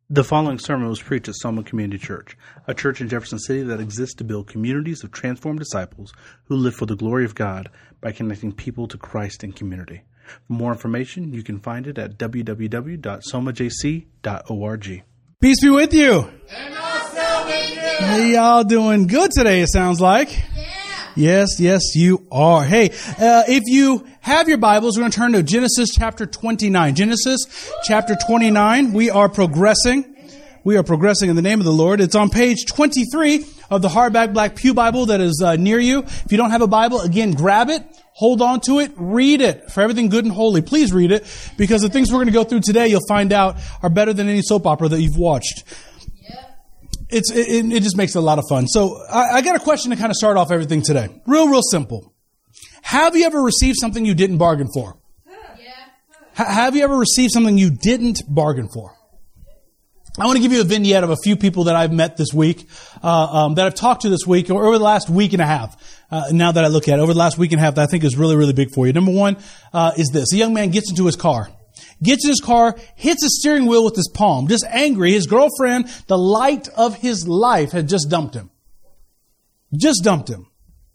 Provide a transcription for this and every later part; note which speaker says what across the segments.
Speaker 1: The following sermon was preached at Selma Community Church, a church in Jefferson City that exists to build communities of transformed disciples who live for the glory of God by connecting people to Christ in community. For more information, you can find it at www.somajc.org.
Speaker 2: Peace be with you.
Speaker 3: And also with you.
Speaker 2: Hey, y'all doing good today, it sounds like.
Speaker 3: Yeah.
Speaker 2: Yes, you are. Hey, if you have your Bibles, we're going to turn to Genesis chapter 29. Genesis chapter 29. We are progressing. We are progressing in the name of the Lord. It's on page 23 of the hardback black pew Bible that is near you. If you don't have a Bible, again, grab it, hold on to it, read it. For everything good and holy, please read it, because the things we're going to go through today, you'll find out, are better than any soap opera that you've watched. It just makes it a lot of fun. So I got a question to kind of start off everything today. Real simple. Have you ever received something you didn't bargain for?
Speaker 3: Yeah.
Speaker 2: Have you ever received something you didn't bargain for? I want to give you a vignette of a few people that I've met this week, that I've talked to this week, or over the last week and a half. Now that I look at it, over the last week and a half, that I think is really big for you. Number one is this. A young man gets into his car. Gets in his car, hits his steering wheel with his palm, just angry. His girlfriend, the light of his life, had just dumped him. Just dumped him.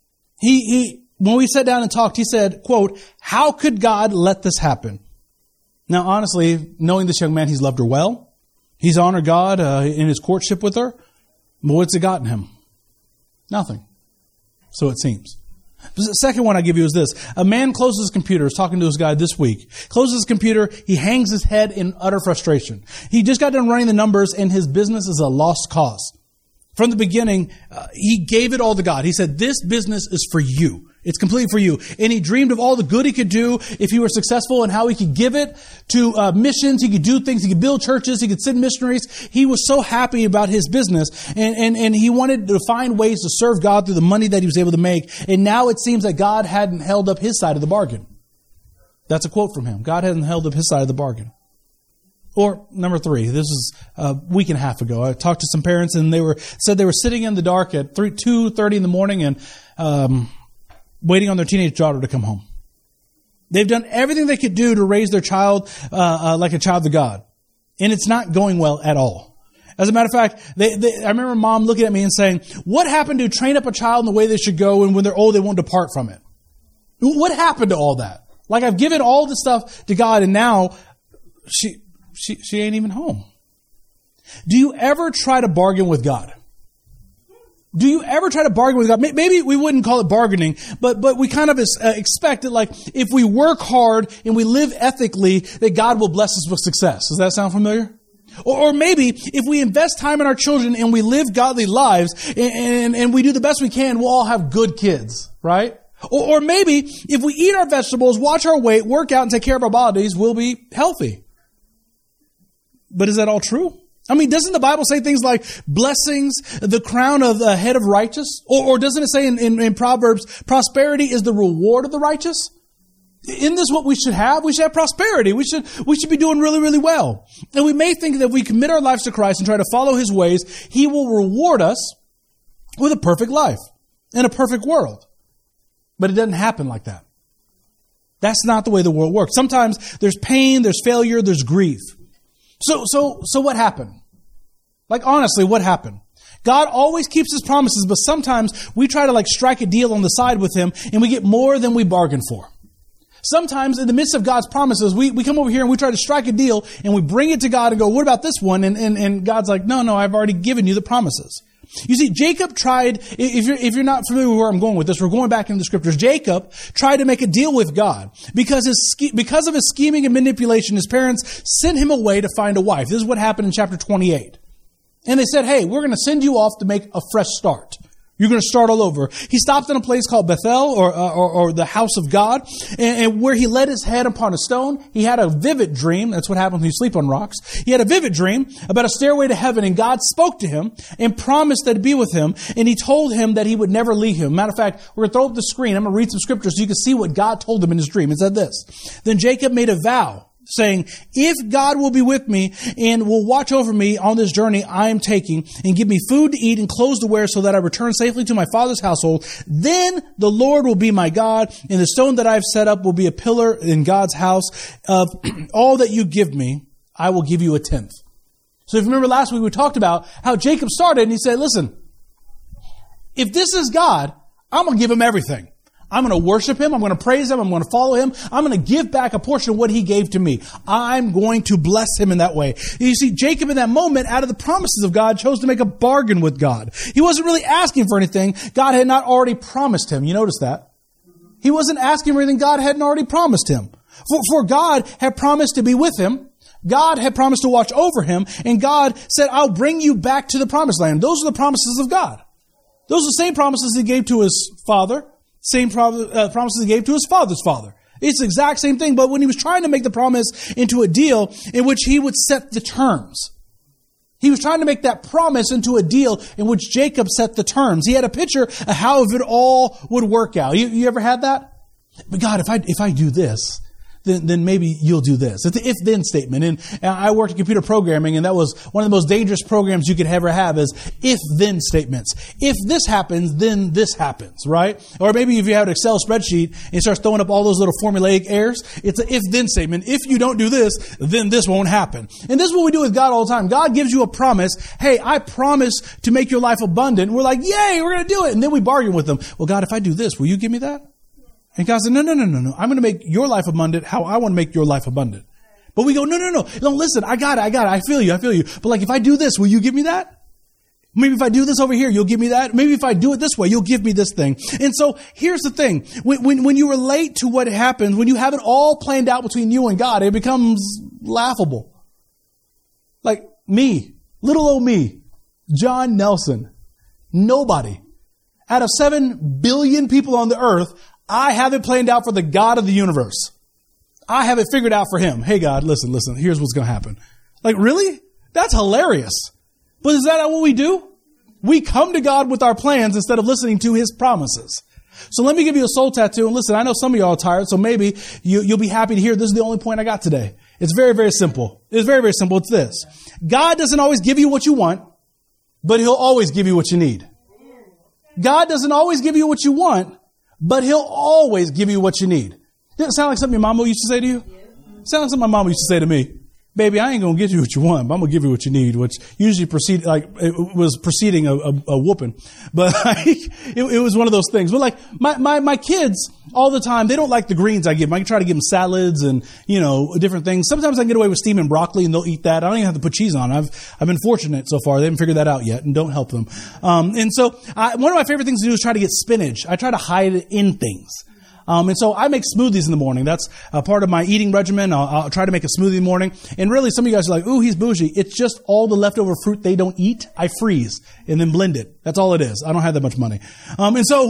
Speaker 2: When we sat down and talked, he said, quote, "How could God let this happen?" Now, honestly, knowing this young man, he's loved her well. He's honored God in his courtship with her. But what's it gotten him? Nothing. So it seems. The second one I give you is this. A man closes his computer. I was talking to this guy this week. Closes his computer. He hangs his head in utter frustration. He just got done running the numbers, and his business is a lost cause. From the beginning, he gave it all to God. He said, "This business is for you. It's completely for you." And he dreamed of all the good he could do if he were successful, and how he could give it to missions. He could do things. He could build churches. He could send missionaries. He was so happy about his business, and he wanted to find ways to serve God through the money that he was able to make. And now it seems that God hadn't held up his side of the bargain. That's a quote from him. God hadn't held up his side of the bargain. Or number three, this is a week and a half ago. I talked to some parents, and they said they were sitting in the dark at 2:30 in the morning and waiting on their teenage daughter to come home. They've done everything they could do to raise their child like a child of God, and it's not going well at all. As a matter of fact, I remember mom looking at me and saying, "What happened to train up a child in the way they should go, and when they're old, they won't depart from it? What happened to all that? Like, I've given all this stuff to God, and now she ain't even home." Do you ever try to bargain with God? Do you ever try to bargain with God? Maybe we wouldn't call it bargaining, but we kind of expect that, like, if we work hard and we live ethically, that God will bless us with success. Does that sound familiar? Or maybe if we invest time in our children and we live godly lives and we do the best we can, we'll all have good kids, right? Or maybe if we eat our vegetables, watch our weight, work out, and take care of our bodies, we'll be healthy. But is that all true? I mean, doesn't the Bible say things like blessings, the crown of the head of righteous? Or doesn't it say in Proverbs, prosperity is the reward of the righteous? Isn't this what we should have? We should have prosperity. We should be doing really well. And we may think that if we commit our lives to Christ and try to follow His ways, He will reward us with a perfect life and a perfect world. But it doesn't happen like that. That's not the way the world works. Sometimes there's pain, there's failure, there's grief. So what happened? Like, honestly, what happened? God always keeps His promises, but sometimes we try to strike a deal on the side with Him, and we get more than we bargained for. Sometimes in the midst of God's promises, we come over here and we try to strike a deal, and we bring it to God and go, "What about this one?" And God's like, No, I've already given you the promises. You see, Jacob tried, if you're not familiar with where I'm going with this, we're going back into the scriptures. Jacob tried to make a deal with God. Because of his scheming and manipulation, his parents sent him away to find a wife. This is what happened in chapter 28. And they said, "Hey, we're going to send you off to make a fresh start. You're going to start all over." He stopped in a place called Bethel, or the house of God, and where he laid his head upon a stone. He had a vivid dream. That's what happens when you sleep on rocks. He had a vivid dream about a stairway to heaven, and God spoke to him and promised that to be with him, and He told him that He would never leave him. Matter of fact, we're going to throw up the screen. I'm going to read some scriptures so you can see what God told him in his dream. It said this: "Then Jacob made a vow, saying, if God will be with me and will watch over me on this journey I am taking and give me food to eat and clothes to wear so that I return safely to my father's household, then the Lord will be my God, and the stone that I have set up will be a pillar in God's house. Of all that you give me, I will give you a tenth. So if you remember last week, we talked about how Jacob started and he said, listen, if this is God, I'm going to give him everything. I'm going to worship him. I'm going to praise him. I'm going to follow him. I'm going to give back a portion of what he gave to me. I'm going to bless him in that way. You see, Jacob in that moment, out of the promises of God, chose to make a bargain with God. He wasn't really asking for anything God had not already promised him. You notice that? He wasn't asking for anything God hadn't already promised him. For God had promised to be with him. God had promised to watch over him. And God said, I'll bring you back to the promised land. Those are the promises of God. Those are the same promises he gave to his father. Same promises he gave to his father's father. It's the exact same thing, but when he was trying to make the promise into a deal in which he would set the terms. He was trying to make that promise into a deal in which Jacob set the terms. He had a picture of how it all would work out. You ever had that? But God, if I do this, then maybe you'll do this. It's the if-then statement. And I worked in computer programming, and that was one of the most dangerous programs you could ever have is if-then statements. If this happens, then this happens, right? Or maybe if you have an Excel spreadsheet and it starts throwing up all those little formulaic errors, it's an if-then statement. If you don't do this, then this won't happen. And this is what we do with God all the time. God gives you a promise. Hey, I promise to make your life abundant. And we're like, yay, we're going to do it. And then we bargain with them. Well, God, if I do this, will you give me that? And God said, no. I'm going to make your life abundant how I want to make your life abundant. But we go, no. No, listen, I got it. I feel you. But like, if I do this, will you give me that? Maybe if I do this over here, you'll give me that. Maybe if I do it this way, you'll give me this thing. And so here's the thing. When you relate to what happens, when you have it all planned out between you and God, it becomes laughable. Like me, little old me, John Nelson, nobody out of 7 billion people on the earth, I have it planned out for the God of the universe. I have it figured out for him. Hey, God, listen, here's what's going to happen. Like, really? That's hilarious. But is that not what we do? We come to God with our plans instead of listening to his promises. So let me give you a soul tattoo. And listen, I know some of y'all are tired, so maybe you'll be happy to hear this is the only point I got today. It's very, very simple. It's very, very simple. It's this. God doesn't always give you what you want, but he'll always give you what you need. God doesn't always give you what you want, but he'll always give you what you need. Doesn't it sound like something your mama used to say to you? It sounds like something my mama used to say to me. Baby, I ain't going to give you what you want, but I'm going to give you what you need, which usually was preceding a whooping. But it was one of those things. But like my kids all the time, they don't like the greens I give them. I can try to give them salads and, different things. Sometimes I can get away with steaming broccoli and they'll eat that. I don't even have to put cheese on. I've been fortunate so far. They haven't figured that out yet, and don't help them. And so one of my favorite things to do is try to get spinach. I try to hide it in things. And so I make smoothies in the morning. That's a part of my eating regimen. I'll try to make a smoothie in the morning. And really, some of you guys are like, ooh, he's bougie. It's just all the leftover fruit they don't eat. I freeze and then blend it. That's all it is. I don't have that much money. And so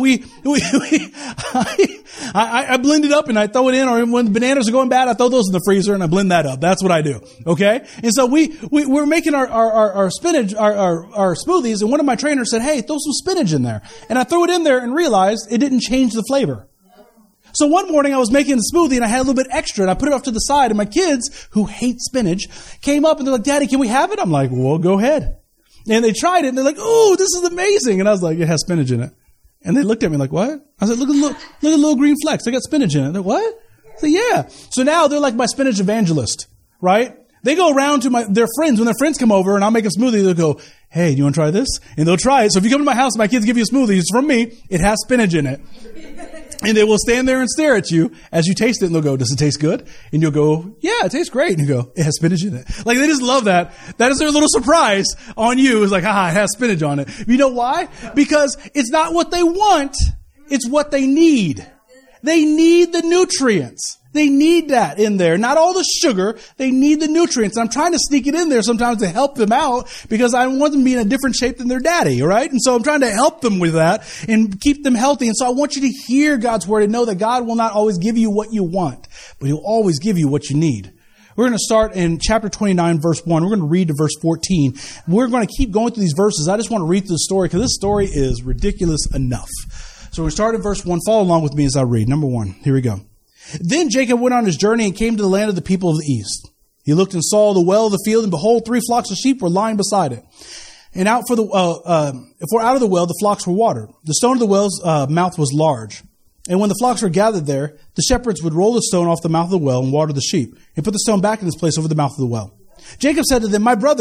Speaker 2: I blend it up and I throw it in, or when the bananas are going bad, I throw those in the freezer and I blend that up. That's what I do. Okay. And so we're making our spinach, our smoothies. And one of my trainers said, hey, throw some spinach in there. And I threw it in there and realized it didn't change the flavor. So one morning I was making a smoothie and I had a little bit extra and I put it off to the side, and my kids, who hate spinach, came up and they're like, Daddy, can we have it? I'm like, well, go ahead. And they tried it and they're like, ooh, this is amazing. And I was like, it has spinach in it. And they looked at me like, what? I said, look at little green flecks. They got spinach in it. They're like, what? I said, yeah. So now they're like my spinach evangelist, right? They go around to their friends. When their friends come over and I'll make a smoothie, they'll go, hey, do you want to try this? And they'll try it. So if you come to my house and my kids give you a smoothie, it's from me. It has spinach in it. And they will stand there and stare at you as you taste it, and they'll go, does it taste good? And you'll go, yeah, it tastes great. And you go, it has spinach in it. Like, they just love that. That is their little surprise on you. It's like, it has spinach on it. You know why? Because it's not what they want. It's what they need. They need the nutrients. They need that in there. Not all the sugar. They need the nutrients. And I'm trying to sneak it in there sometimes to help them out because I want them to be in a different shape than their daddy, right? And so I'm trying to help them with that and keep them healthy. And so I want you to hear God's word and know that God will not always give you what you want, but he'll always give you what you need. We're going to start in chapter 29, verse 1. We're going to read to verse 14. We're going to keep going through these verses. I just want to read through the story because this story is ridiculous enough. So we start at verse 1. Follow along with me as I read. Number 1. Here we go. Then Jacob went on his journey and came to the land of the people of the east. He looked and saw the well of the field, and behold, 3 flocks of sheep were lying beside it. And out of the well the flocks were watered. The stone of the well's mouth was large. And when the flocks were gathered there, the shepherds would roll the stone off the mouth of the well and water the sheep, and put the stone back in its place over the mouth of the well. Jacob said to them, my brothers,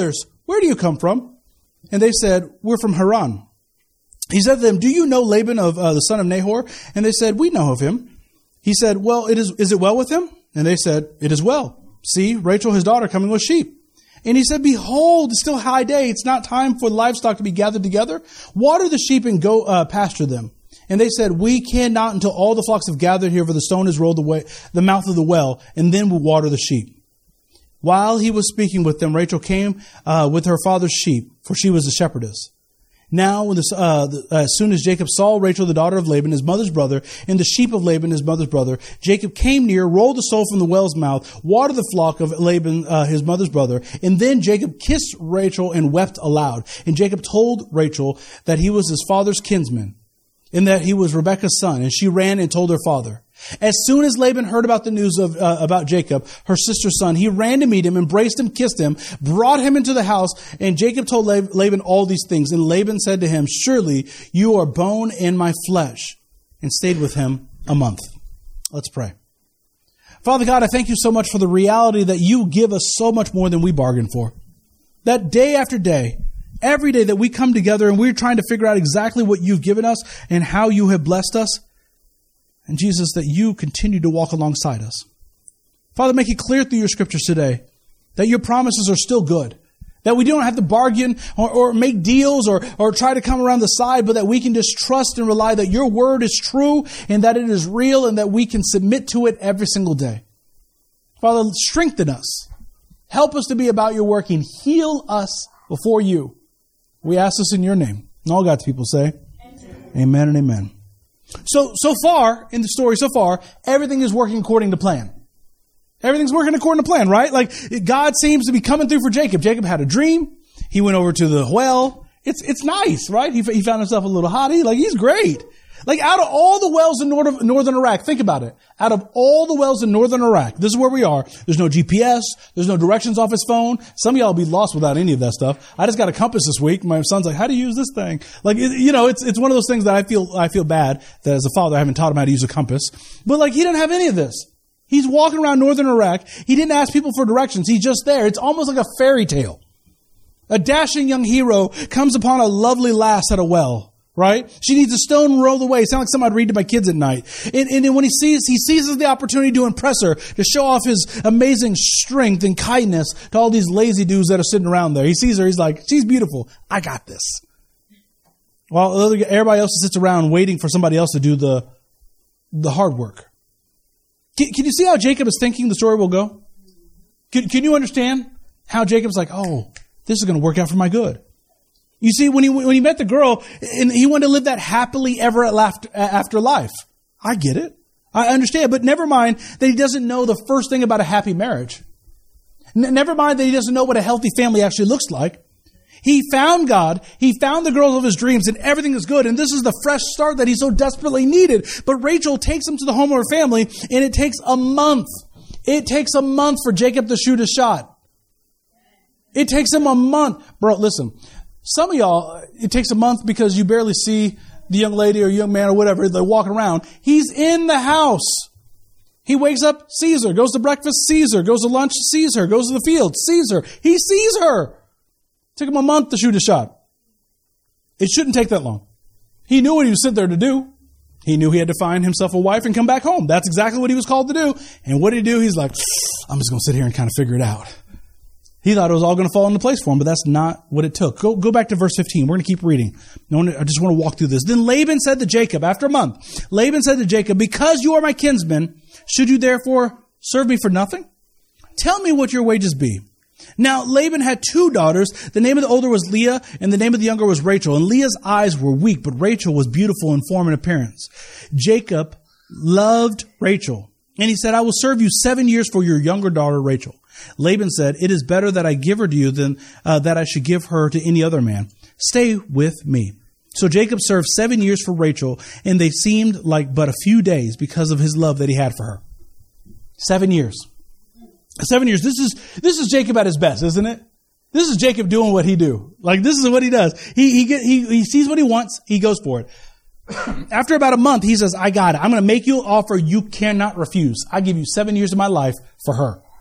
Speaker 2: where do you come from? And they said, we're from Haran. He said to them, do you know Laban of the son of Nahor? And they said, we know of him. He said, well, is it well with him? And they said, it is well. See, Rachel, his daughter, coming with sheep. And he said, behold, it's still high day. It's not time for the livestock to be gathered together. Water the sheep and go pasture them. And they said, we cannot until all the flocks have gathered here, for the stone is rolled away the mouth of the well, and then we'll water the sheep. While he was speaking with them, Rachel came with her father's sheep, for she was a shepherdess. Now, as soon as Jacob saw Rachel, the daughter of Laban, his mother's brother, and the sheep of Laban, his mother's brother, Jacob came near, rolled the stone from the well's mouth, watered the flock of Laban, his mother's brother, and then Jacob kissed Rachel and wept aloud. And Jacob told Rachel that he was his father's kinsman, and that he was Rebekah's son, and she ran and told her father. As soon as Laban heard about the news about Jacob, her sister's son, he ran to meet him, embraced him, kissed him, brought him into the house, and Jacob told Laban all these things. And Laban said to him, surely you are bone and my flesh, and stayed with him a month. Let's pray. Father God, I thank you so much for the reality that you give us so much more than we bargain for. That day after day, every day that we come together and we're trying to figure out exactly what you've given us and how you have blessed us. And Jesus, that you continue to walk alongside us. Father, make it clear through your scriptures today that your promises are still good. That we don't have to bargain or make deals or try to come around the side, but that we can just trust and rely that your word is true and that it is real and that we can submit to it every single day. Father, strengthen us. Help us to be about your work and heal us before you. We ask this in your name. And all God's people say, amen and amen. So far, in the story so far, everything is working according to plan. Everything's working according to plan, right? Like, God seems to be coming through for Jacob. Jacob had a dream. He went over to the well. It's nice, right? He found himself a little hottie. Like, he's great. Like, out of all the wells in northern Iraq, think about it. Out of all the wells in northern Iraq, this is where we are. There's no GPS. There's no directions off his phone. Some of y'all will be lost without any of that stuff. I just got a compass this week. My son's like, how do you use this thing? Like, it's one of those things that I feel bad that as a father, I haven't taught him how to use a compass. But like, he didn't have any of this. He's walking around northern Iraq. He didn't ask people for directions. He's just there. It's almost like a fairy tale. A dashing young hero comes upon a lovely lass at a well. Right? She needs a stone rolled away. It sounds like something I'd read to my kids at night. And then when he seizes the opportunity to impress her, to show off his amazing strength and kindness to all these lazy dudes that are sitting around there. He sees her. He's like, she's beautiful. I got this. While everybody else sits around waiting for somebody else to do the hard work. Can you see how Jacob is thinking the story will go? Can you understand how Jacob's like, oh, this is going to work out for my good? You see, when he met the girl, and he wanted to live that happily ever after life. I get it. I understand. But never mind that he doesn't know the first thing about a happy marriage. Never mind that he doesn't know what a healthy family actually looks like. He found God. He found the girl of his dreams, and everything is good. And this is the fresh start that he so desperately needed. But Rachel takes him to the home of her family, and it takes a month. It takes a month for Jacob to shoot a shot. It takes him a month. Bro, listen. Some of y'all, it takes a month because you barely see the young lady or young man or whatever. They're walking around. He's in the house. He wakes up, sees her. Goes to breakfast, sees her. Goes to lunch, sees her. Goes to the field, sees her. He sees her. Took him a month to shoot a shot. It shouldn't take that long. He knew what he was sent there to do. He knew he had to find himself a wife and come back home. That's exactly what he was called to do. And what did he do? He's like, I'm just going to sit here and kind of figure it out. He thought it was all going to fall into place for him, but that's not what it took. Go back to verse 15. We're going to keep reading. I just want to walk through this. Then Laban said to Jacob, after a month, Laban said to Jacob, because you are my kinsman, should you therefore serve me for nothing? Tell me what your wages be. Now Laban had 2 daughters. The name of the older was Leah, and the name of the younger was Rachel. And Leah's eyes were weak, but Rachel was beautiful in form and appearance. Jacob loved Rachel, and he said, I will serve you 7 years for your younger daughter Rachel. Laban said, it is better that I give her to you than that I should give her to any other man. Stay with me. So Jacob served 7 years for Rachel, and they seemed like but a few days because of his love that he had for her. 7 years. 7 years. This is Jacob at his best, isn't it? This is Jacob doing what he do. Like, this is what he does. He sees what he wants. He goes for it. After about a month, he says, I got it. I'm going to make you an offer you cannot refuse. I give you 7 years of my life for her.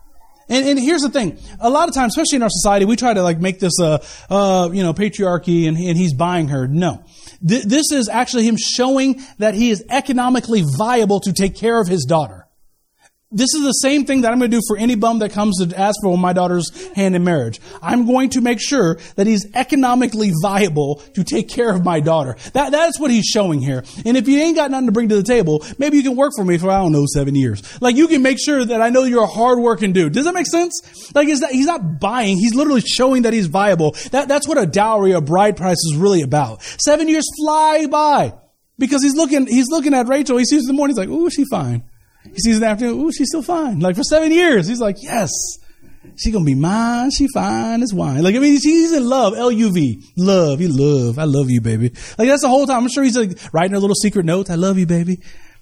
Speaker 2: And here's the thing. A lot of times, especially in our society, we try to like make this, patriarchy and he's buying her. No. This is actually him showing that he is economically viable to take care of his daughter. This is the same thing that I'm going to do for any bum that comes to ask for my daughter's hand in marriage. I'm going to make sure that he's economically viable to take care of my daughter. That's what he's showing here. And if you ain't got nothing to bring to the table, maybe you can work for me for, 7 years. Like you can make sure that I know you're a hardworking dude. Does that make sense? Like he's not buying. He's literally showing that he's viable. That's what a dowry, a bride price is really about. 7 years fly by because he's looking at Rachel. He sees in the morning. He's like, ooh, she's fine. He sees in the afternoon, ooh, she's still fine. Like for 7 years, he's like, yes, she's going to be mine. She fine as wine. Like, he's in love. L-U-V. Love. You love. I love you, baby. Like that's the whole time. I'm sure he's like writing her little secret notes. I love you, baby.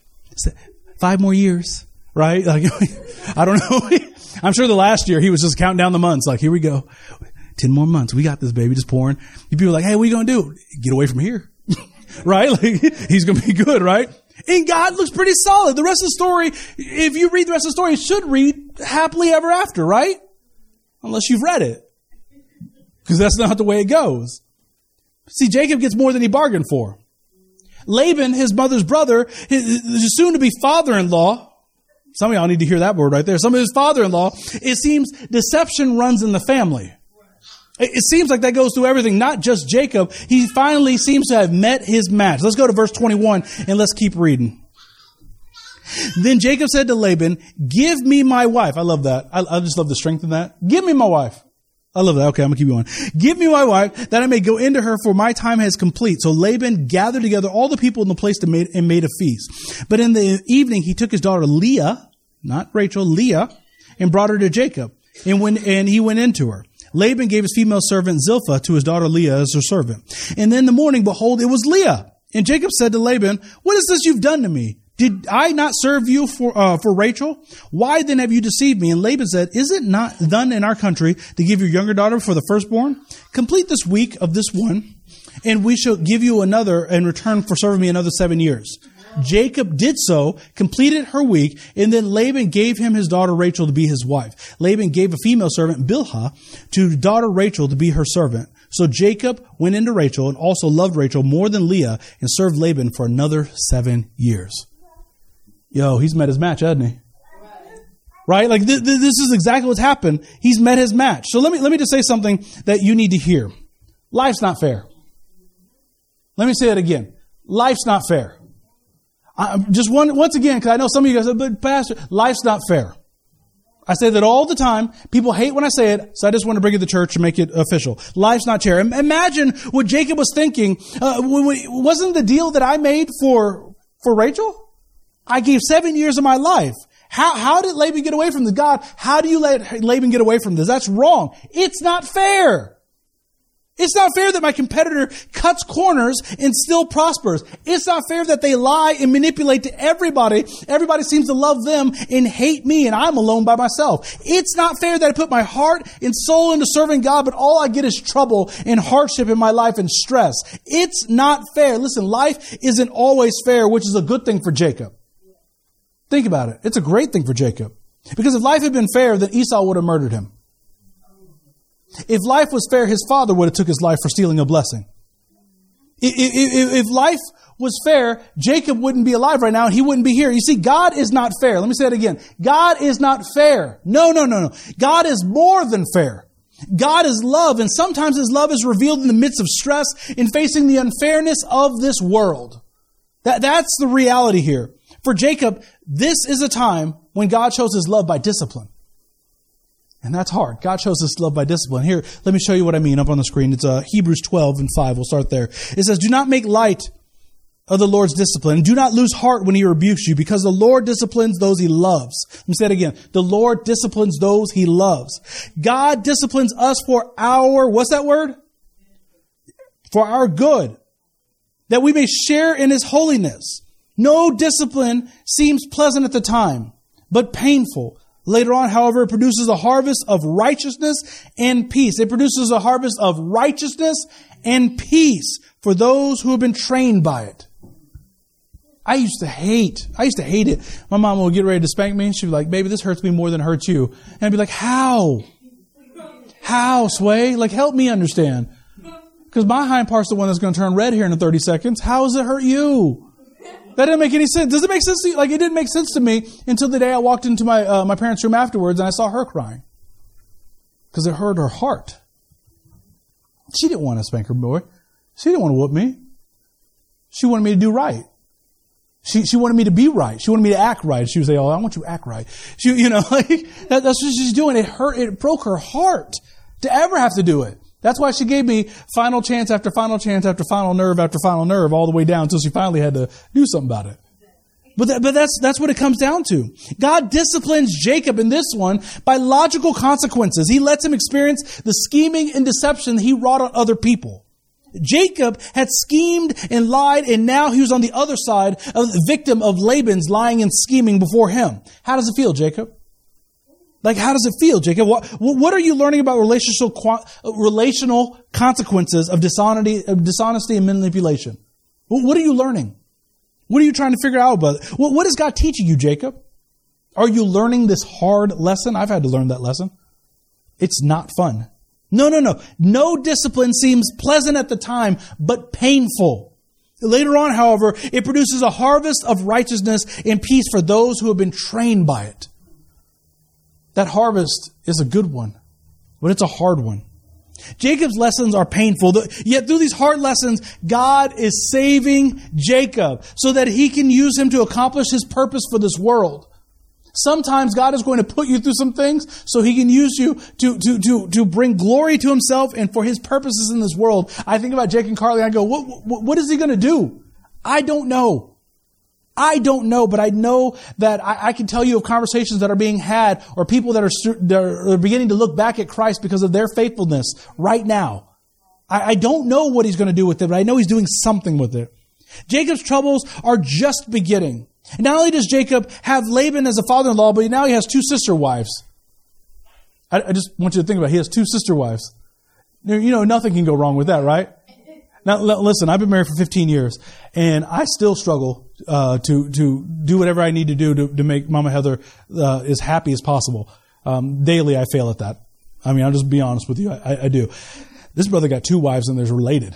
Speaker 2: 5 more years, right? Like, I don't know. I'm sure the last year he was just counting down the months. Like, here we go. 10 more months. We got this, baby. Just pouring. People are like, hey, what are you going to do? Get away from here. Right? Like, he's going to be good, right? And God looks pretty solid. The rest of the story, if you read the rest of the story, you should read happily ever after, right? Unless you've read it. Because that's not the way it goes. See, Jacob gets more than he bargained for. Laban, his mother's brother, his soon-to-be father-in-law, some of y'all need to hear that word right there. Some of his father-in-law, it seems deception runs in the family. It seems like that goes through everything, not just Jacob. He finally seems to have met his match. Let's go to verse 21 and let's keep reading. Then Jacob said to Laban, give me my wife. I love that. I just love the strength of that. Give me my wife. I love that. Okay, I'm going to keep going. Give me my wife that I may go into her, for my time has complete. So Laban gathered together all the people in the place and made a feast. But in the evening, he took his daughter Leah, not Rachel, Leah, and brought her to Jacob. And he went into her. Laban gave his female servant Zilpah to his daughter Leah as her servant. And then in the morning, behold, it was Leah. And Jacob said to Laban, what is this you've done to me? Did I not serve you for Rachel? Why then have you deceived me? And Laban said, is it not done in our country to give your younger daughter for the firstborn? Complete this week of this one, and we shall give you another in return for serving me another 7 years. Jacob did so, completed her week, and then Laban gave him his daughter Rachel to be his wife. Laban gave a female servant, Bilhah, to daughter Rachel to be her servant. So Jacob went into Rachel and also loved Rachel more than Leah and served Laban for another 7 years. Yo, he's met his match, hasn't he? Right? Like this is exactly what's happened. He's met his match. So let me just say something that you need to hear. Life's not fair. Let me say it again. Life's not fair. Once again, because I know some of you guys say, but Pastor, life's not fair. I say that all the time. People hate when I say it, so I just want to bring it to church and make it official. Life's not fair. Imagine what Jacob was thinking. Wasn't the deal that I made for Rachel? I gave 7 years of my life. How did Laban get away from this? God, how do you let Laban get away from this? That's wrong. It's not fair. It's not fair that my competitor cuts corners and still prospers. It's not fair that they lie and manipulate to everybody. Everybody seems to love them and hate me, and I'm alone by myself. It's not fair that I put my heart and soul into serving God, but all I get is trouble and hardship in my life and stress. It's not fair. Listen, life isn't always fair, which is a good thing for Jacob. Think about it. It's a great thing for Jacob. Because if life had been fair, then Esau would have murdered him. If life was fair, his father would have took his life for stealing a blessing. If life was fair, Jacob wouldn't be alive right now and he wouldn't be here. You see, God is not fair. Let me say it again. God is not fair. No. God is more than fair. God is love, and sometimes his love is revealed in the midst of stress in facing the unfairness of this world. That's the reality here. For Jacob, this is a time when God shows his love by discipline. And that's hard. God shows his love by discipline. Here, let me show you what I mean up on the screen. It's Hebrews 12:5. We'll start there. It says, do not make light of the Lord's discipline. And do not lose heart when he rebukes you, because the Lord disciplines those he loves. Let me say it again. The Lord disciplines those he loves. God disciplines us for our, what's that word? For our good, that we may share in his holiness. No discipline seems pleasant at the time, but painful. Later on, however, it produces a harvest of righteousness and peace. It produces a harvest of righteousness and peace for those who have been trained by it. I used to hate it. My mom would get ready to spank me. She'd be like, baby, this hurts me more than it hurts you. And I'd be like, how? How, Sway? Like, help me understand. Because my hind part's the one that's going to turn red here in 30 seconds. How does it hurt you? That didn't make any sense. Does it make sense to you? Like, it didn't make sense to me until the day I walked into my parents' room afterwards and I saw her crying. Because it hurt her heart. She didn't want to spank her boy. She didn't want to whoop me. She wanted me to do right. She wanted me to be right. She wanted me to act right. She would say, oh, I want you to act right. That's what she's doing. It broke her heart to ever have to do it. That's why she gave me final chance after final chance after final nerve after final nerve all the way down until she finally had to do something about it. But that's what it comes down to. God disciplines Jacob in this one by logical consequences. He lets him experience the scheming and deception he wrought on other people. Jacob had schemed and lied, and now he was on the other side of the victim of Laban's lying and scheming before him. How does it feel, Jacob? Like, how does it feel, Jacob? What are you learning about relational consequences of dishonesty and manipulation? What are you learning? What are you trying to figure out about it? What is God teaching you, Jacob? Are you learning this hard lesson? I've had to learn that lesson. It's not fun. No. No discipline seems pleasant at the time, but painful. Later on, however, it produces a harvest of righteousness and peace for those who have been trained by it. That harvest is a good one, but it's a hard one. Jacob's lessons are painful, yet through these hard lessons, God is saving Jacob so that he can use him to accomplish his purpose for this world. Sometimes God is going to put you through some things so he can use you to bring glory to himself and for his purposes in this world. I think about Jake and Carly and I go, what is he going to do? I don't know, but I know that I can tell you of conversations that are being had or people that are beginning to look back at Christ because of their faithfulness right now. I don't know what he's going to do with it, but I know he's doing something with it. Jacob's troubles are just beginning. And not only does Jacob have Laban as a father-in-law, but now he has two sister wives. I just want you to think about it. He has two sister wives. Nothing can go wrong with that, right? Now, listen, I've been married for 15 years, and I still struggle to do whatever I need to do to make Mama Heather as happy as possible. Daily, I fail at that. I mean, I'll just be honest with you. I do. This brother got two wives, and they're related.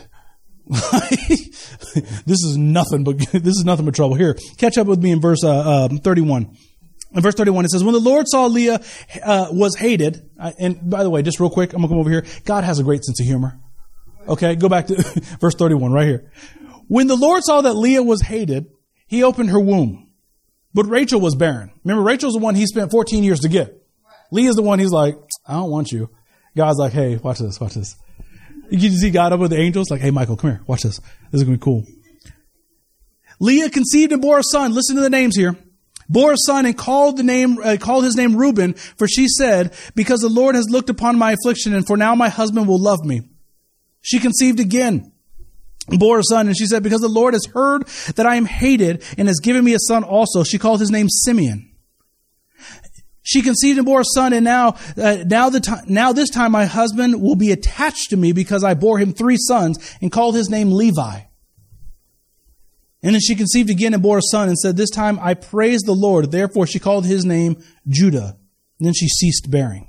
Speaker 2: This is nothing but trouble. Here, catch up with me in verse 31. In verse 31, it says, when the Lord saw Leah was hated, and by the way, just real quick, I'm going to come over here. God has a great sense of humor. Okay, go back to verse 31 right here. When the Lord saw that Leah was hated, he opened her womb. But Rachel was barren. Remember, Rachel's the one he spent 14 years to get. Leah's the one he's like, I don't want you. God's like, hey, watch this. You see God up with the angels? Like, hey, Michael, come here. Watch this. This is going to be cool. Leah conceived and bore a son. Listen to the names here. Bore a son and called his name Reuben, for she said, because the Lord has looked upon my affliction, and for now my husband will love me. She conceived again and bore a son, and she said, because the Lord has heard that I am hated and has given me a son also. She called his name Simeon. She conceived and bore a son, and now this time my husband will be attached to me because I bore him 3 sons and called his name Levi. And then she conceived again and bore a son and said, this time I praise the Lord. Therefore she called his name Judah. And then she ceased bearing.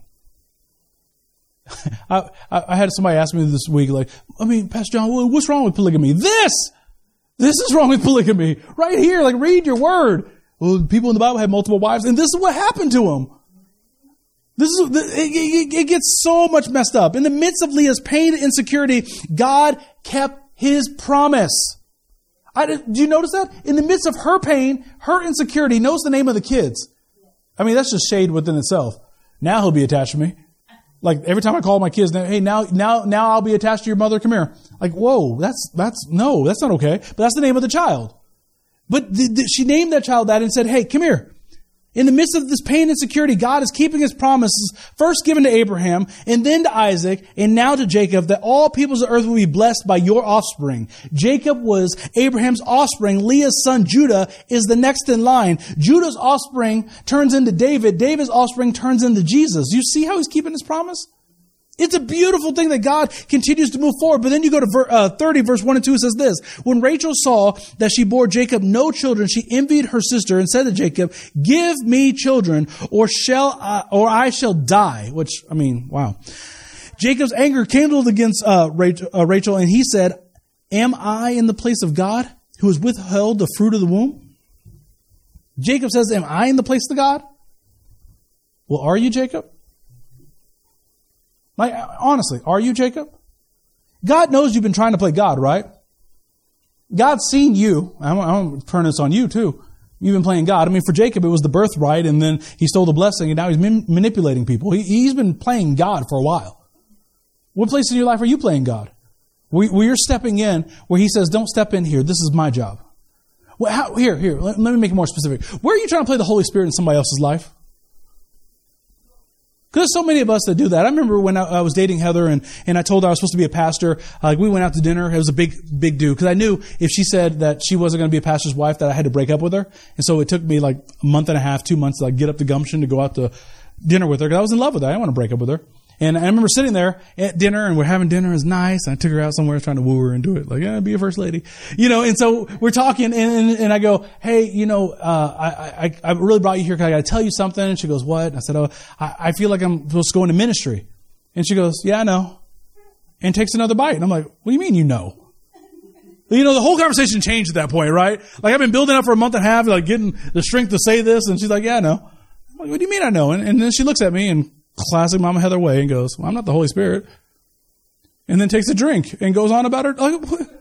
Speaker 2: I had somebody ask me this week, like, Pastor John, what's wrong with polygamy? This is wrong with polygamy. Right here, like, read your word. Well, people in the Bible had multiple wives, and this is what happened to them. It gets so much messed up. In the midst of Leah's pain and insecurity, God kept his promise. Do you notice that? In the midst of her pain, her insecurity, knows the name of the kids. That's just shade within itself. Now he'll be attached to me. Like, every time I call my kids, hey, now I'll be attached to your mother. Come here. Like, whoa, that's not okay. But that's the name of the child. But she named that child that and said, hey, come here. In the midst of this pain and insecurity, God is keeping his promises, first given to Abraham, and then to Isaac, and now to Jacob, that all peoples of earth will be blessed by your offspring. Jacob was Abraham's offspring. Leah's son Judah is the next in line. Judah's offspring turns into David. David's offspring turns into Jesus. You see how he's keeping his promise? It's a beautiful thing that God continues to move forward. But then you go to 30, verse 1 and 2, it says this. When Rachel saw that she bore Jacob no children, she envied her sister and said to Jacob, give me children, or I shall die. Which, I mean, wow. Jacob's anger kindled against Rachel, and he said, am I in the place of God, who has withheld the fruit of the womb? Jacob says, am I in the place of God? Well, are you, Jacob? Like, honestly, are you, Jacob? God knows you've been trying to play God, right? God's seen you. I'm going to turn this on you, too. You've been playing God. I mean, for Jacob, it was the birthright, and then he stole the blessing, and now he's manipulating people. He's been playing God for a while. What place in your life are you playing God? Where you're stepping in, where he says, don't step in here. This is my job. Well, here, let me make it more specific. Where are you trying to play the Holy Spirit in somebody else's life? Because there's so many of us that do that. I remember when I was dating Heather and I told her I was supposed to be a pastor. We went out to dinner. It was a big do. Because I knew if she said that she wasn't going to be a pastor's wife, that I had to break up with her. And so it took me like a month and a half, 2 months to get up the gumption to go out to dinner with her. Because I was in love with her. I didn't want to break up with her. And I remember sitting there at dinner, and we're having dinner. It was nice. And I took her out somewhere trying to woo her into it. Like, yeah, be a first lady. And so we're talking, and I go, hey, I really brought you here because I got to tell you something. And she goes, what? And I said, I feel like I'm supposed to go into ministry. And she goes, yeah, I know. And takes another bite. And I'm like, what do you mean you know? The whole conversation changed at that point, right? Like, I've been building up for a month and a half, like getting the strength to say this. And she's like, yeah, I know. I'm like, what do you mean I know? And then she looks at me and classic Mama Heather way and goes, well, I'm not the Holy Spirit. And then takes a drink and goes on about her. Like,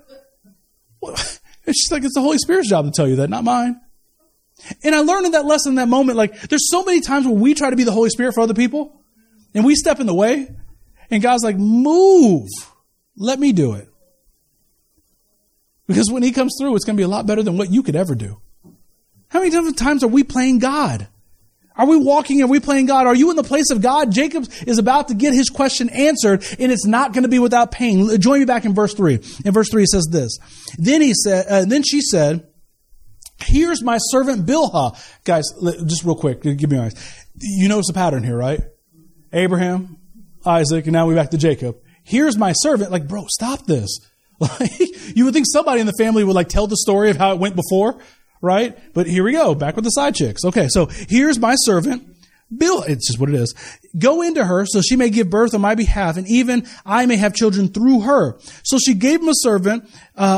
Speaker 2: what? And she's like, it's the Holy Spirit's job to tell you that, not mine. And I learned in that lesson, in that moment, like, there's so many times when we try to be the Holy Spirit for other people and we step in the way and God's like, move. Let me do it. Because when he comes through, it's going to be a lot better than what you could ever do. How many different times are we playing God? Are we walking? Are we playing God? Are you in the place of God? Jacob is about to get his question answered, and it's not going to be without pain. Join me back in verse 3. In verse 3, it says this. Then she said, here's my servant Bilhah. Guys, just real quick, give me your eyes. You notice the pattern here, right? Abraham, Isaac, and now we're back to Jacob. Here's my servant. Like, bro, stop this. Like, you would think somebody in the family would tell the story of how it went before. Right? But here we go. Back with the side chicks. Okay. So here's my servant, Bill. It's just what it is. Go into her so she may give birth on my behalf, and even I may have children through her. So she gave him servant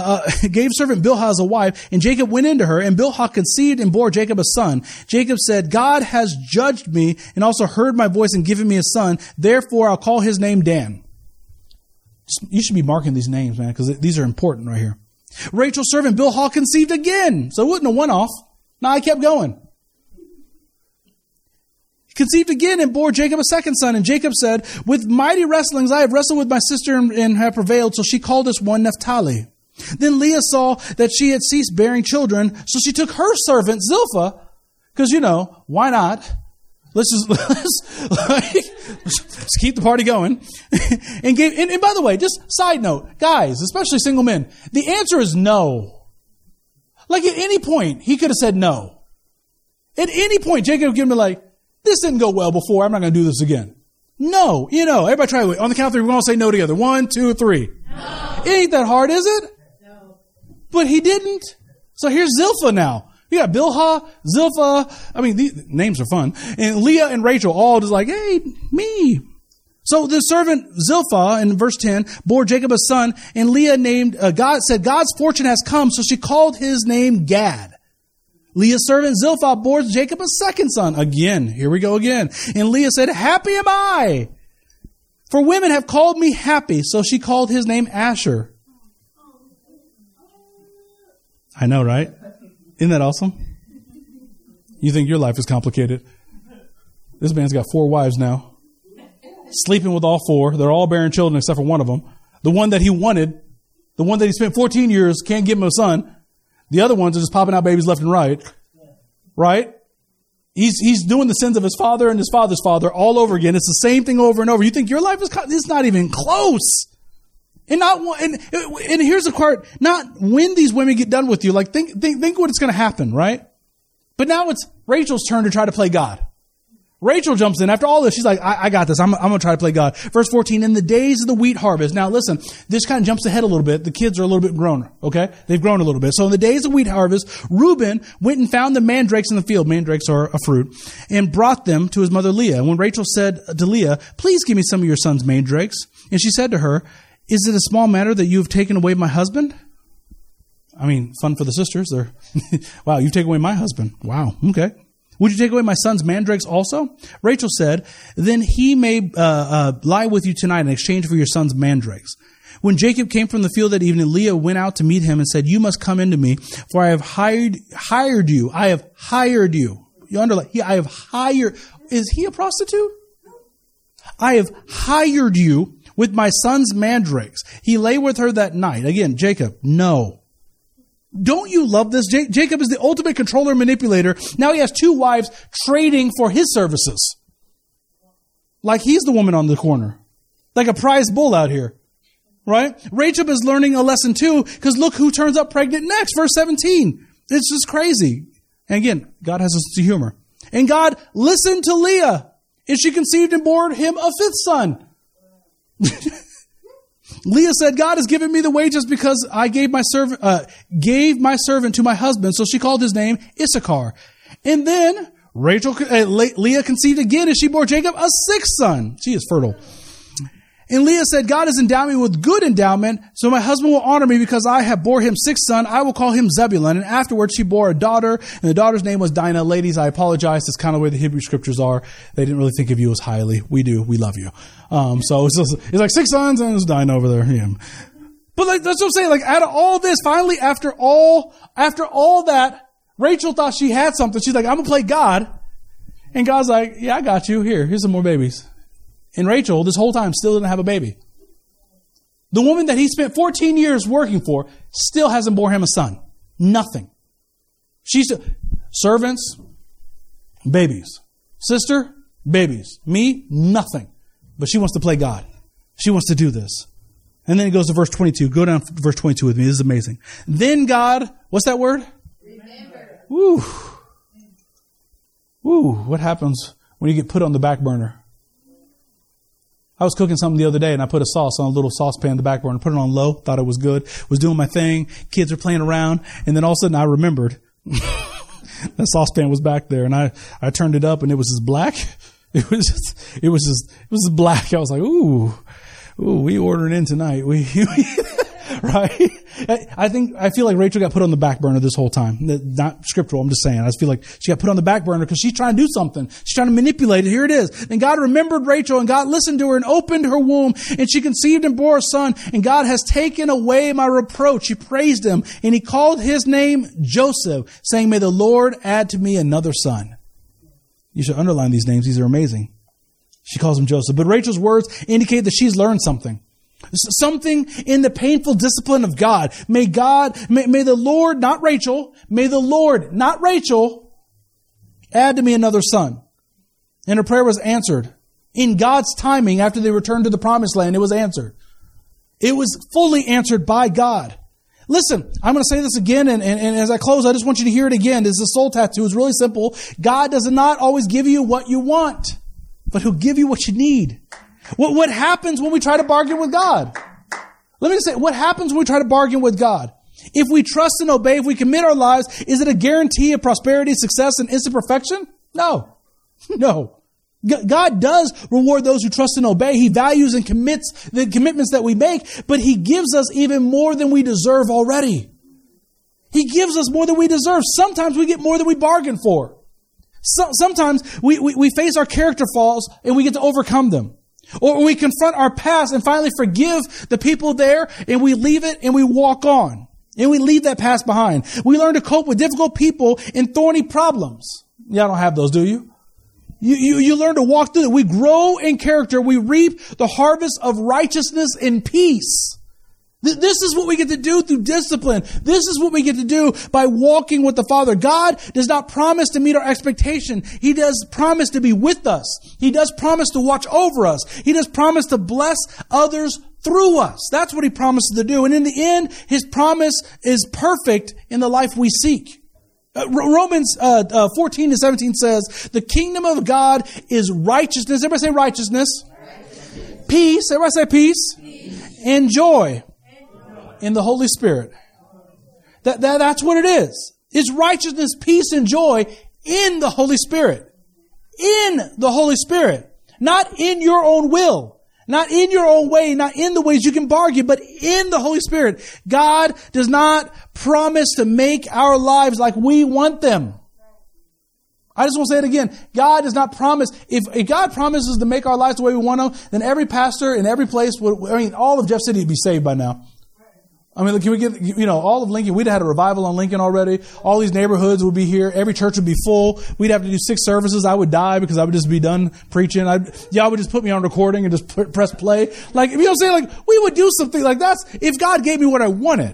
Speaker 2: Bilhah as a wife, and Jacob went into her, and Bilhah conceived and bore Jacob a son. Jacob said, God has judged me and also heard my voice and given me a son. Therefore, I'll call his name Dan. You should be marking these names, man, because these are important right here. Rachel's servant Bilhah conceived again. So it wasn't a one-off. No, I kept going. He conceived again and bore Jacob a second son. And Jacob said, with mighty wrestlings I have wrestled with my sister and have prevailed. So she called this one Naphtali. Then Leah saw that she had ceased bearing children. So she took her servant Zilpah, because, why not? Let's keep the party going. And by the way, just side note, guys, especially single men, the answer is no. Like, at any point, he could have said no. At any point, Jacob could have been like, this didn't go well before, I'm not going to do this again. No, everybody try it. On the count of three, we're going to say no together. 1, 2, 3. No. It ain't that hard, is it? No. But he didn't. So here's Zilpah now. You got Bilhah, Zilpah. I mean, these names are fun. And Leah and Rachel all just like, hey, me. So the servant Zilpah in verse 10 bore Jacob a son, and Leah said, God's fortune has come. So she called his name Gad. Leah's servant Zilpah bore Jacob a second son. Again, here we go again. And Leah said, happy am I, for women have called me happy. So she called his name Asher. I know, right? Isn't that awesome? You think your life is complicated. This man's got 4 wives now. Sleeping with all 4. They're all bearing children except for one of them. The one that he wanted, the one that he spent 14 years, can't give him a son. The other ones are just popping out babies left and right. Right? He's doing the sins of his father and his father's father all over again. It's the same thing over and over. You think your life is it's not even close. And here's the part, not when these women get done with you, like think what it's going to happen, right? But now it's Rachel's turn to try to play God. Rachel jumps in after all this. She's like, I got this. I'm going to try to play God. Verse 14, in the days of the wheat harvest. Now listen, this kind of jumps ahead a little bit. The kids are a little bit grown, okay? They've grown a little bit. So in the days of wheat harvest, Reuben went and found the mandrakes in the field. Mandrakes are a fruit. And brought them to his mother Leah. And when Rachel said to Leah, please give me some of your son's mandrakes. And she said to her, is it a small matter that you have taken away my husband? I mean, fun for the sisters. They're, wow, you've taken away my husband. Wow, okay. Would you take away my son's mandrakes also? Rachel said, then he may lie with you tonight in exchange for your son's mandrakes. When Jacob came from the field that evening, Leah went out to meet him and said, you must come into me, for I have hired you. I have hired you. You underline, I have hired. Is he a prostitute? I have hired you with my son's mandrakes. He lay with her that night. Again, Jacob, no. Don't you love this? Jacob is the ultimate controller and manipulator. Now he has two wives trading for his services. Like he's the woman on the corner. Like a prize bull out here. Right? Rachel is learning a lesson too, because look who turns up pregnant next. Verse 17. It's just crazy. And again, God has a sense of humor. And God listened to Leah, and she conceived and bore him a fifth son. Leah said, God has given me the wages because I gave my servant to my husband. So she called his name Issachar. And then Leah conceived again, and she bore Jacob a sixth son. She is fertile. And Leah said, God has endowed me with good endowment, so my husband will honor me because I have bore him sixth son. I will call him Zebulun. And afterwards she bore a daughter, and the daughter's name was Dinah. Ladies, I apologize. That's kind of where the Hebrew scriptures are. They didn't really think of you as highly. We do. We love you. So it's like six sons and there's Dinah over there. Yeah. But like, that's what I'm saying. Like out of all this, finally, after all that, Rachel thought she had something. She's like, I'm going to play God. And God's like, yeah, I got you. Here's some more babies. And Rachel, this whole time, still didn't have a baby. The woman that he spent 14 years working for still hasn't borne him a son. Nothing. She's servants, babies. Sister, babies. Me, nothing. But she wants to play God. She wants to do this. And then it goes to verse 22. Go down to verse 22 with me. This is amazing. Then God, what's that word?
Speaker 3: Remember.
Speaker 2: Woo. Woo. What happens when you get put on the back burner? I was cooking something the other day and I put a sauce on a little saucepan in the back burner, put it on low, thought it was good, was doing my thing, kids are playing around, and then all of a sudden I remembered that saucepan was back there, and I turned it up and it was just black. It was just black. I was like, ooh, we ordering in tonight. Right? I feel like Rachel got put on the back burner this whole time. Not scriptural, I'm just saying. I just feel like she got put on the back burner because she's trying to do something. She's trying to manipulate it. Here it is. And God remembered Rachel, and God listened to her and opened her womb, and she conceived and bore a son, and God has taken away my reproach. He praised him, and he called his name Joseph, saying, may the Lord add to me another son. You should underline these names. These are amazing. She calls him Joseph. But Rachel's words indicate that she's learned something. Something in the painful discipline of God. May the Lord, not Rachel, may the Lord, not Rachel, add to me another son. And her prayer was answered. In God's timing, after they returned to the promised land, it was answered. It was fully answered by God. Listen, I'm going to say this again, and as I close, I just want you to hear it again. This is a soul tattoo. It's really simple. God does not always give you what you want, but He'll give you what you need. What happens when we try to bargain with God? Let me just say, what happens when we try to bargain with God? If we trust and obey, if we commit our lives, is it a guarantee of prosperity, success, and instant perfection? No. No. God does reward those who trust and obey. He values and commits the commitments that we make, but He gives us even more than we deserve already. He gives us more than we deserve. Sometimes we get more than we bargained for. Sometimes we face our character flaws and we get to overcome them. Or we confront our past and finally forgive the people there, and we leave it and we walk on. And we leave that past behind. We learn to cope with difficult people and thorny problems. Y'all don't have those, do you? You learn to walk through it. We grow in character. We reap the harvest of righteousness and peace. This is what we get to do through discipline. This is what we get to do by walking with the Father. God does not promise to meet our expectation. He does promise to be with us. He does promise to watch over us. He does promise to bless others through us. That's what He promises to do. And in the end, His promise is perfect in the life we seek. Romans 14 to 17 says, the kingdom of God is righteousness. Everybody say righteousness. Peace. Everybody say peace. And joy in the Holy Spirit. That's what it is. It's righteousness, peace, and joy in the Holy Spirit. In the Holy Spirit. Not in your own will. Not in your own way, not in the ways you can bargain, but in the Holy Spirit. God does not promise to make our lives like we want them. I just want to say it again. God does not promise. If God promises to make our lives the way we want them, then every pastor in every place all of Jeff City would be saved by now. I mean, can we get, all of Lincoln, we'd have had a revival on Lincoln already. All these neighborhoods would be here. Every church would be full. We'd have to do 6 services. I would die because I would just be done preaching. Y'all would just put me on recording and just press play. Like, you know what I'm saying? Like, we would do something like that's if God gave me what I wanted.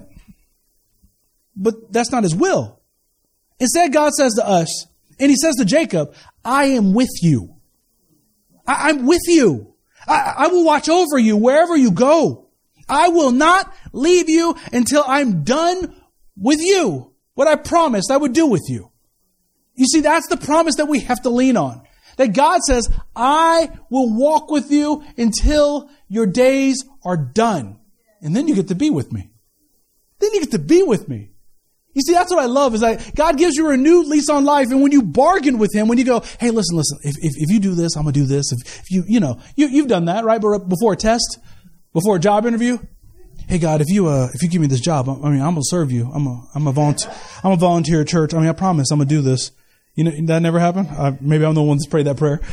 Speaker 2: But that's not His will. Instead, God says to us, and He says to Jacob, I am with you. I'm with you. I will watch over you wherever you go. I will not leave you until I'm done with you. What I promised I would do with you. You see, that's the promise that we have to lean on. That God says, I will walk with you until your days are done. And then you get to be with me. Then you get to be with me. You see, that's what I love is that God gives you a renewed lease on life. And when you bargain with Him, when you go, hey, listen, if you do this, I'm going to do this. If you've done that, right? Before a test. Before a job interview, hey God, if you give me this job, I'm gonna serve you. I'm a volunteer at church. I promise I'm gonna do this. That never happened. Maybe I'm the one that's prayed that prayer.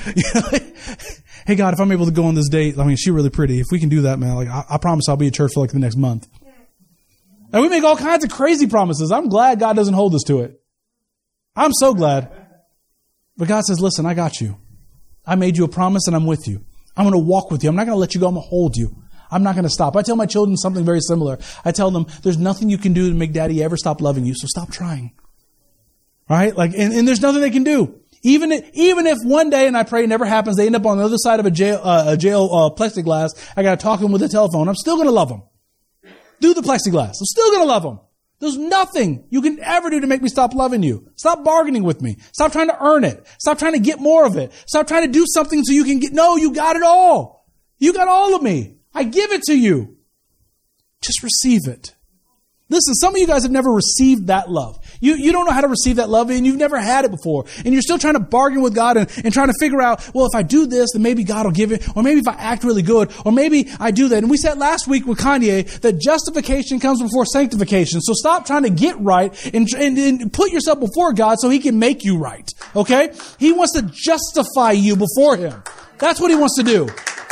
Speaker 2: Hey God, if I'm able to go on this date, she's really pretty. If we can do that, man, I promise I'll be at church for the next month. And we make all kinds of crazy promises. I'm glad God doesn't hold us to it. I'm so glad. But God says, listen, I got you. I made you a promise and I'm with you. I'm going to walk with you. I'm not going to let you go. I'm going to hold you. I'm not going to stop. I tell my children something very similar. I tell them, there's nothing you can do to make Daddy ever stop loving you, so stop trying. Right? And there's nothing they can do. Even if one day, and I pray it never happens, they end up on the other side of a jail plexiglass, I got to talk to them with a telephone, I'm still going to love them. Do the plexiglass. I'm still going to love them. There's nothing you can ever do to make me stop loving you. Stop bargaining with me. Stop trying to earn it. Stop trying to get more of it. Stop trying to do something so you can get, no, you got it all. You got all of me. I give it to you. Just receive it. Listen, some of you guys have never received that love. You don't know how to receive that love, and you've never had it before. And you're still trying to bargain with God and trying to figure out, well, if I do this, then maybe God will give it. Or maybe if I act really good, or maybe I do that. And we said last week with Kanye that justification comes before sanctification. So stop trying to get right and put yourself before God so He can make you right. Okay? He wants to justify you before Him. That's what He wants to do.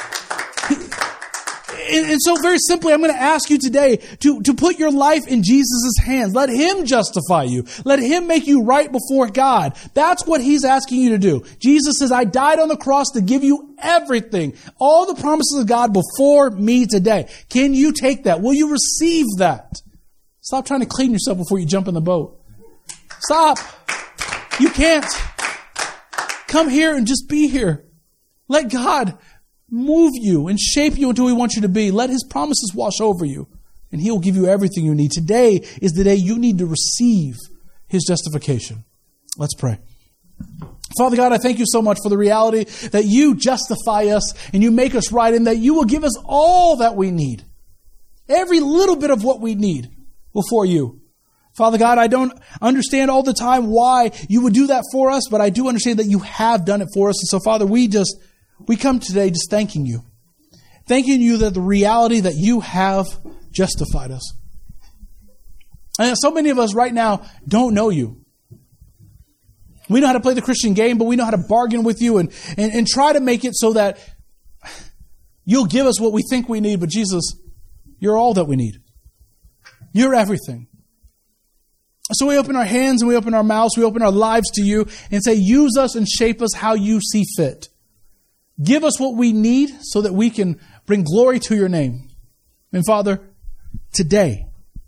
Speaker 2: And so very simply, I'm going to ask you today to put your life in Jesus' hands. Let Him justify you. Let Him make you right before God. That's what He's asking you to do. Jesus says, I died on the cross to give you everything. All the promises of God before me today. Can you take that? Will you receive that? Stop trying to clean yourself before you jump in the boat. Stop. You can't. Come here and just be here. Let God move you and shape you into who He wants you to be. Let His promises wash over you, and He will give you everything you need. Today is the day you need to receive His justification. Let's pray. Father God, I thank You so much for the reality that You justify us and You make us right, and that You will give us all that we need. Every little bit of what we need before You. Father God, I don't understand all the time why You would do that for us, but I do understand that You have done it for us. And so, Father, we come today just thanking You. Thanking You that the reality that You have justified us. And so many of us right now don't know You. We know how to play the Christian game, but we know how to bargain with You and try to make it so that You'll give us what we think we need. But Jesus, You're all that we need. You're everything. So we open our hands and we open our mouths, we open our lives to You and say, use us and shape us how You see fit. Give us what we need so that we can bring glory to Your name. And Father, today,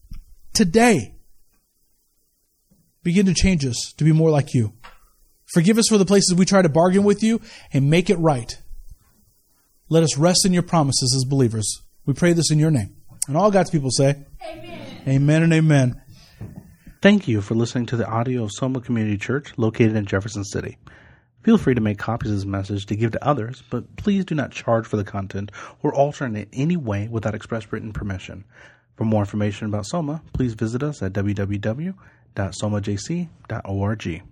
Speaker 2: begin to change us to be more like You. Forgive us for the places we try to bargain with You and make it right. Let us rest in Your promises as believers. We pray this in Your name. And all God's people say, Amen. Amen and amen.
Speaker 1: Thank you for listening to the audio of Soma Community Church located in Jefferson City. Feel free to make copies of this message to give to others, but please do not charge for the content or alter it in any way without express written permission. For more information about Soma, please visit us at www.somajc.org.